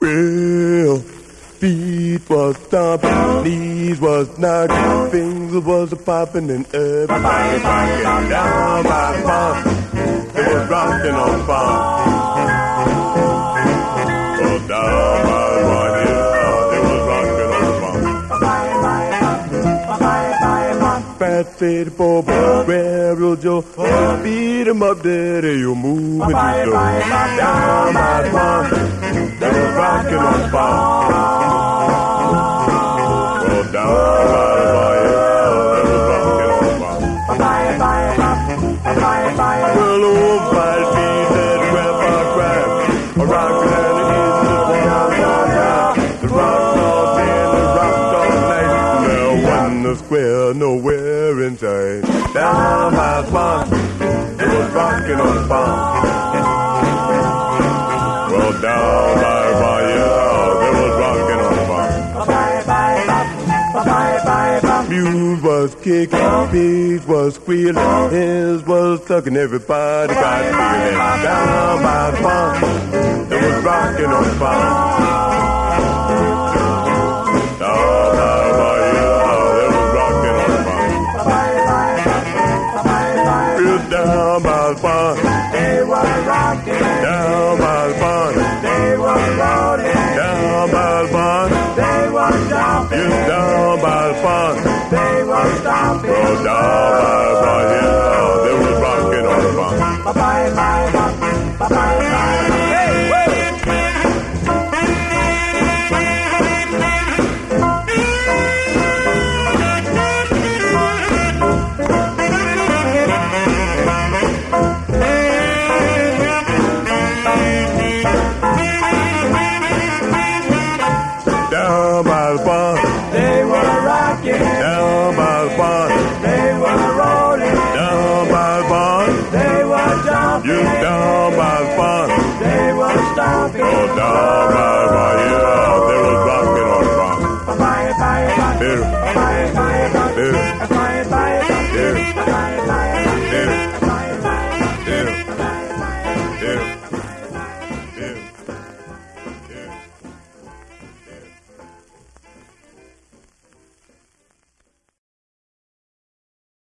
Well, feet was stomping, knees was knocking, fingers was popping, and everybody rocking down by the pond. They was rocking on the pond. Oh, down by the pond, yeah, they was rocking on the pond. Fat Freddy Bob, Railroad Joe, beat 'em up, daddy, you moving too slow. Down by the pond, they was rocking on the pond. Oh, down by the pond, yeah, they was rocking on the pond. Well, old Five Feet said, Grandpa cried, a rockin' and it is the pond. The rock all day and the rock all night. There wasn't a square nowhere in sight. Down by the pond, they was rocking on the pond. Well, down by the pond, yeah, they was rocking on the pond. Mules was kicking, pigs was squealing, hens was tucking, everybody got feeling. Down by the pond, they was rocking on the pond. Down by the pond, yeah, they was rocking on the pond. Real down by the pond, they was rocking. Down by the pond, they was rolling. Down by the pond, they was jumping. Yeah, down by the pond, they was stomping. Oh, down by the pond, yeah, they was rocking on the pond. Hey, down by the pond, they were rocking. Down by the pond, they were rolling. Down by the pond, they were jumping. You down by the pond, they were stomping. Oh, down by the pond, yeah, they was rocking on the pond. Here, here.